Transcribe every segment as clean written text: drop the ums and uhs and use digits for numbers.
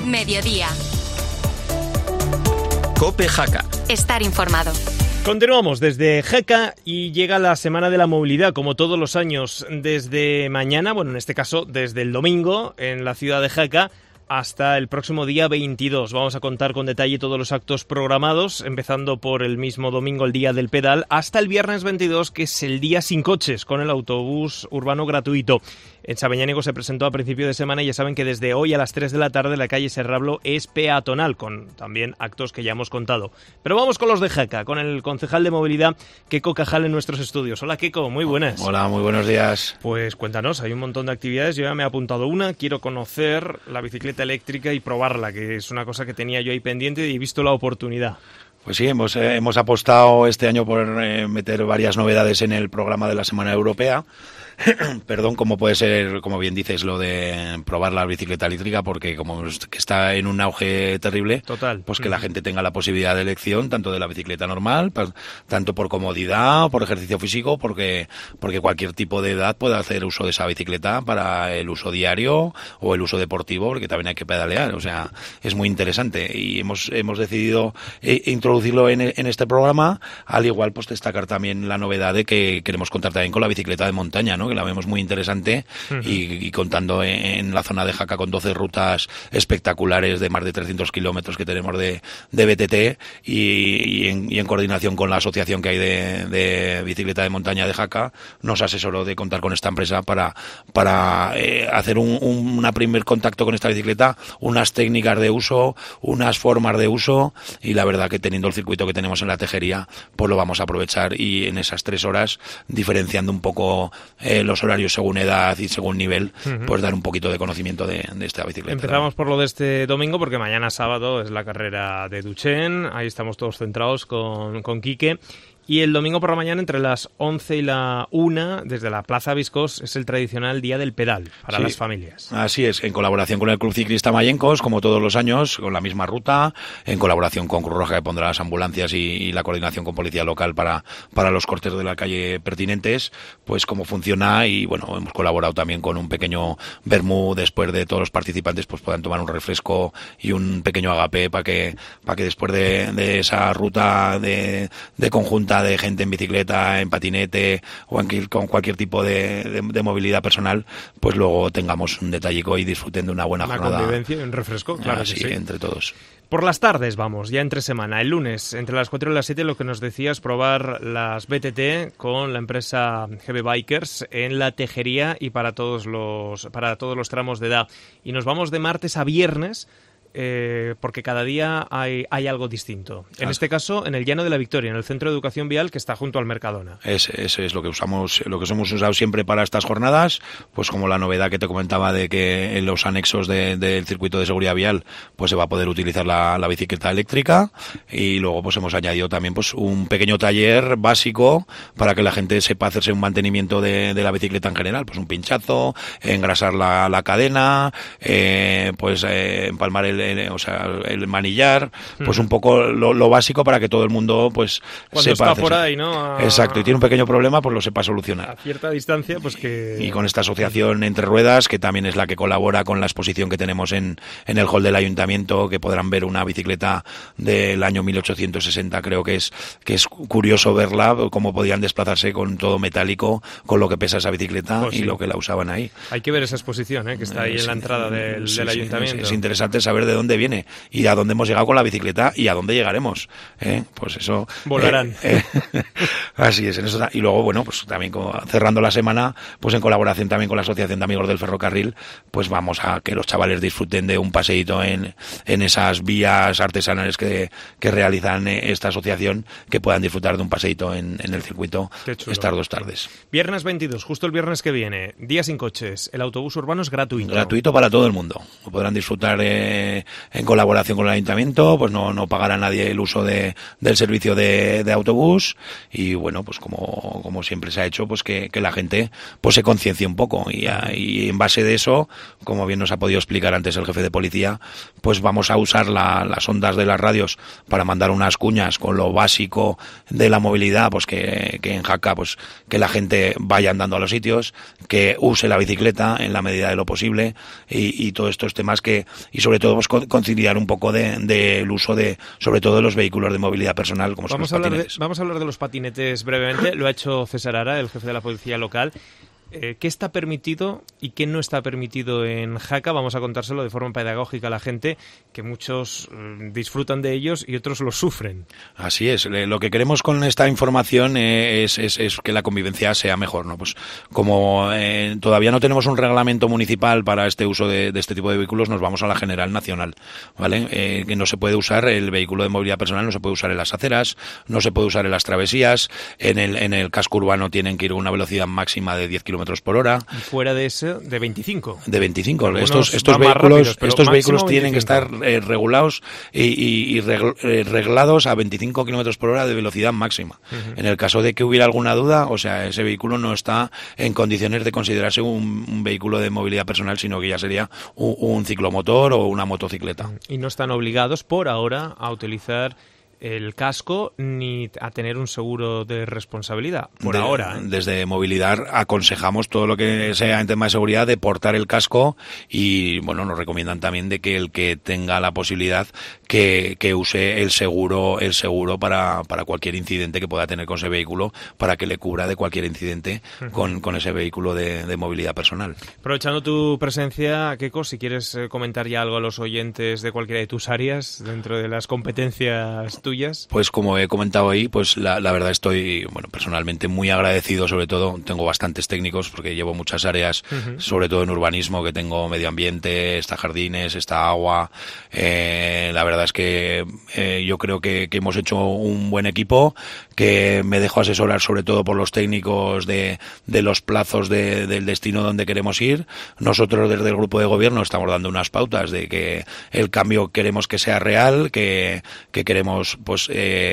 Mediodía. COPE Jaca. Estar informado. Continuamos desde Jaca y llega la Semana de la Movilidad, como todos los años, desde mañana, bueno, en este caso desde el domingo, en la ciudad de Jaca, hasta el próximo día 22. Vamos a contar con detalle todos los actos programados, empezando por el mismo domingo, el día del pedal, hasta el viernes 22, que es el día sin coches, con el autobús urbano gratuito. En Sabeñánigo se presentó a principio de semana y ya saben que desde hoy a las 3 de la tarde la calle Serrablo es peatonal, con también actos que ya hemos contado. Pero vamos con los de Jaca, con el concejal de movilidad, Queco Cajal, en nuestros estudios. Hola, Queco, muy buenas. Hola, muy buenos días. Pues cuéntanos, hay un montón de actividades, yo ya me he apuntado una, quiero conocer la bicicleta eléctrica y probarla, que es una cosa que tenía yo ahí pendiente y he visto la oportunidad. Pues sí, hemos apostado este año por meter varias novedades en el programa de la Semana Europea. Perdón, como puede ser, como bien dices, lo de probar la bicicleta eléctrica, porque como que está en un auge terrible, total, pues que la gente tenga la posibilidad de elección tanto de la bicicleta normal, tanto por comodidad, por ejercicio físico, porque cualquier tipo de edad puede hacer uso de esa bicicleta para el uso diario o el uso deportivo, porque también hay que pedalear. O sea, es muy interesante y hemos decidido introducirlo en este programa, al igual pues destacar también la novedad de que queremos contar también con la bicicleta de montaña, ¿no? Que la vemos muy interesante y contando en la zona de Jaca con 12 rutas espectaculares de más de 300 kilómetros que tenemos de BTT y en coordinación con la asociación que hay de bicicleta de montaña de Jaca, nos asesoró de contar con esta empresa para hacer un primer contacto con esta bicicleta, unas técnicas de uso, unas formas de uso, y la verdad que teniendo el circuito que tenemos en la Tejería, pues lo vamos a aprovechar y en esas 3 horas, diferenciando un poco los horarios según edad y según nivel, pues dar un poquito de conocimiento de esta bicicleta. Empezamos por lo de este domingo, porque mañana sábado es la carrera de Duchén, ahí estamos todos centrados con Quique. Y el domingo por la mañana, entre las 11 y la 1, desde la Plaza Viscos, es el tradicional Día del Pedal para las familias. Así es, en colaboración con el Club Ciclista Mayencos, como todos los años, con la misma ruta, en colaboración con Cruz Roja, que pondrá las ambulancias y la coordinación con Policía Local para los cortes de la calle pertinentes, pues cómo funciona. Y bueno, hemos colaborado también con un pequeño vermú después de todos los participantes pues puedan tomar un refresco y un pequeño agape para que después de esa ruta de conjunta de gente en bicicleta, en patinete o con cualquier tipo de movilidad personal, pues luego tengamos un detallico y disfruten de una buena jornada. Una convivencia y un refresco, claro. Sí, entre todos. Por las tardes vamos, ya entre semana. El lunes, entre las 4 y las 7, lo que nos decías, probar las BTT con la empresa GB Bikers en la Tejería y para todos los tramos de edad. Y nos vamos de martes a viernes, porque cada día hay algo distinto. En este caso, en el Llano de la Victoria, en el Centro de Educación Vial que está junto al Mercadona. Ese es lo que hemos usado siempre para estas jornadas, pues como la novedad que te comentaba de que en los anexos del circuito de seguridad vial pues se va a poder utilizar la bicicleta eléctrica, y luego pues hemos añadido también pues un pequeño taller básico para que la gente sepa hacerse un mantenimiento de la bicicleta en general, pues un pinchazo, engrasar la cadena, pues empalmar el manillar, pues un poco lo básico para que todo el mundo pues cuando sepa está por ahí, ¿no? Exacto, y tiene un pequeño problema, pues lo sepa solucionar. A cierta distancia, pues que... Y con esta asociación Entre Ruedas, que también es la que colabora con la exposición que tenemos en el hall del ayuntamiento, que podrán ver una bicicleta del año 1860, creo que es curioso verla, cómo podían desplazarse con todo metálico, con lo que pesa esa bicicleta, pues sí, y lo que la usaban ahí. Hay que ver esa exposición, que está ahí en la entrada del ayuntamiento. Es interesante saber de dónde viene y a dónde hemos llegado con la bicicleta y a dónde llegaremos. Pues eso... Volarán. Así es. En eso, y luego, bueno, pues también cerrando la semana, pues en colaboración también con la Asociación de Amigos del Ferrocarril, pues vamos a que los chavales disfruten de un paseíto en esas vías artesanales que realizan esta asociación, que puedan disfrutar de un paseíto en el circuito estas 2 tardes. Viernes 22, justo el viernes que viene, día sin coches, el autobús urbano es gratuito. Gratuito para todo el mundo. Lo podrán disfrutar en colaboración con el ayuntamiento, pues no pagará nadie el uso del servicio de autobús, y bueno, pues como siempre se ha hecho, pues que la gente pues se conciencie un poco, y en base de eso, como bien nos ha podido explicar antes el jefe de policía, pues vamos a usar las ondas de las radios para mandar unas cuñas con lo básico de la movilidad, pues que en Jaca pues que la gente vaya andando a los sitios, que use la bicicleta en la medida de lo posible, y todos estos temas y sobre todo pues conciliar un poco del uso sobre todo de los vehículos de movilidad personal, como son los patinetes. Vamos a hablar de los patinetes brevemente. Lo ha hecho César Ara, el jefe de la policía local. ¿Qué está permitido y qué no está permitido en Jaca? Vamos a contárselo de forma pedagógica a la gente, que muchos disfrutan de ellos y otros los sufren. Así es. Lo que queremos con esta información es que la convivencia sea mejor, ¿no? Pues como todavía no tenemos un reglamento municipal para este uso de este tipo de vehículos, nos vamos a la general nacional, ¿vale? Que no se puede usar el vehículo de movilidad personal, no se puede usar en las aceras, no se puede usar en las travesías, en el casco urbano tienen que ir a una velocidad máxima de 10 kilómetros por hora. Y fuera de eso, de 25. De 25. Estos vehículos tienen que estar regulados y reglados a 25 kilómetros por hora de velocidad máxima. Uh-huh. En el caso de que hubiera alguna duda, o sea, ese vehículo no está en condiciones de considerarse un vehículo de movilidad personal, sino que ya sería un ciclomotor o una motocicleta. Y no están obligados por ahora a utilizar el casco ni a tener un seguro de responsabilidad, por ahora. Desde movilidad aconsejamos todo lo que sea en tema de seguridad de portar el casco y, bueno, nos recomiendan también de que el que tenga la posibilidad que use el seguro para cualquier incidente que pueda tener con ese vehículo, para que le cubra de cualquier incidente con ese vehículo de movilidad personal. Aprovechando tu presencia, Keiko, si quieres comentar ya algo a los oyentes de cualquiera de tus áreas dentro de las competencias tuyas. Pues como he comentado ahí, pues la verdad estoy, bueno, personalmente muy agradecido, sobre todo tengo bastantes técnicos porque llevo muchas áreas, sobre todo en urbanismo, que tengo medio ambiente, está jardines, está agua. La verdad es que yo creo que hemos hecho un buen equipo, que me dejo asesorar sobre todo por los técnicos de los plazos del destino donde queremos ir. Nosotros desde el grupo de gobierno estamos dando unas pautas de que el cambio queremos que sea real, que queremos pues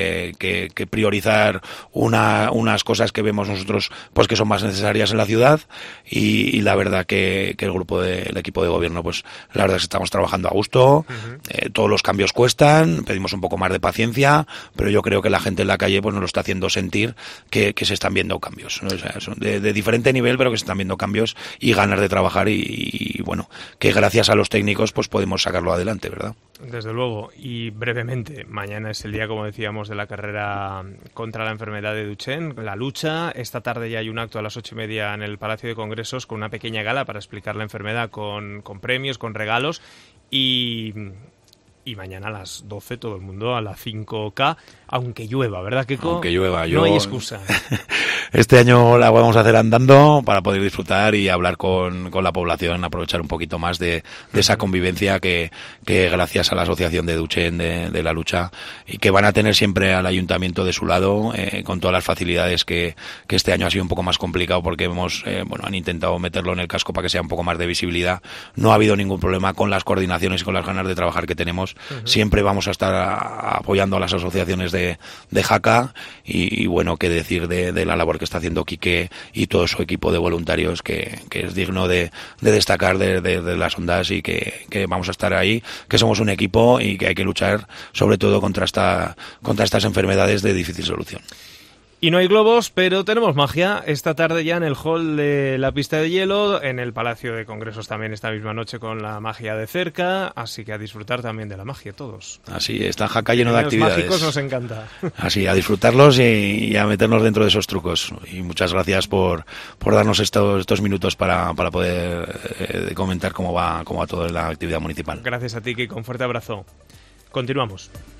que priorizar unas cosas que vemos nosotros pues que son más necesarias en la ciudad y la verdad que el equipo de gobierno pues la verdad es que estamos trabajando a gusto. Todos los cambios cuestan, pedimos un poco más de paciencia, pero yo creo que la gente en la calle pues nos lo está haciendo sentir que se están viendo cambios, ¿no? O sea, son de diferente nivel, pero que se están viendo cambios y ganas de trabajar y bueno, que gracias a los técnicos pues podemos sacarlo adelante, ¿verdad? Desde luego. Y brevemente, mañana es el día, como decíamos, de la carrera contra la enfermedad de Duchenne, la lucha. Esta tarde ya hay un acto a las 8:30 en el Palacio de Congresos con una pequeña gala para explicar la enfermedad con premios, con regalos y mañana a las 12 todo el mundo a la 5K, aunque llueva, ¿verdad, Keiko? Aunque llueva. No hay excusa. Este año la vamos a hacer andando para poder disfrutar y hablar con la población, aprovechar un poquito más de esa convivencia que gracias a la Asociación de Duchenne de la lucha y que van a tener siempre al ayuntamiento de su lado, con todas las facilidades que este año ha sido un poco más complicado porque han intentado meterlo en el casco para que sea un poco más de visibilidad. No ha habido ningún problema con las coordinaciones y con las ganas de trabajar que tenemos. Siempre vamos a estar apoyando a las asociaciones de Jaca y bueno, qué decir de la labor que está haciendo Quique y todo su equipo de voluntarios que es digno de destacar de las ondas y que vamos a estar ahí, que somos un equipo y que hay que luchar sobre todo contra estas enfermedades de difícil solución. Y no hay globos, pero tenemos magia. Esta tarde ya en el hall de la pista de hielo, en el Palacio de Congresos también esta misma noche con la magia de cerca, así que a disfrutar también de la magia todos. Así, está Jaca lleno de actividades. Los mágicos nos encanta. Así, a disfrutarlos y a meternos dentro de esos trucos. Y muchas gracias por darnos estos minutos para poder comentar cómo va toda la actividad municipal. Gracias a ti, Kiko. Un fuerte abrazo. Continuamos.